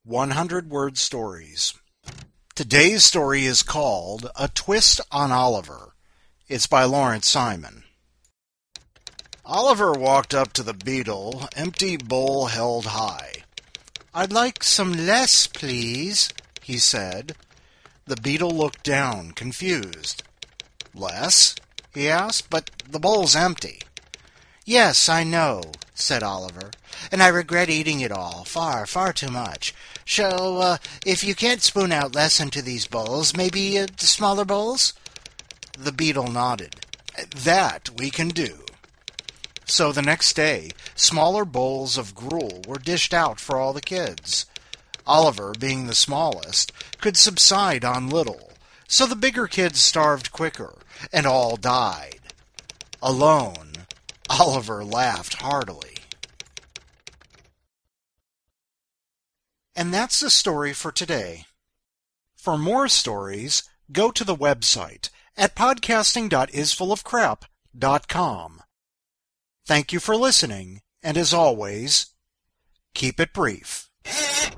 100-word stories. Today's story is called A Twist on Oliver. It's by Lawrence Simon. Oliver walked up to the beetle, empty bowl held high. "I'd like some less, please," he said. The beetle looked down, confused. "Less?" he asked, "but the bowl's empty." "Yes, I know," said Oliver, "and I regret eating it all, far, far too much. So, if you can't spoon out less into these bowls, maybe smaller bowls?" The beetle nodded. "That we can do." So the next day, smaller bowls of gruel were dished out for all the kids. Oliver, being the smallest, could subside on little, so the bigger kids starved quicker, and all died. Alone, Oliver laughed heartily. And that's the story for today. For more stories, go to the website at podcasting.isfullofcrap.com. Thank you for listening, and as always, keep it brief.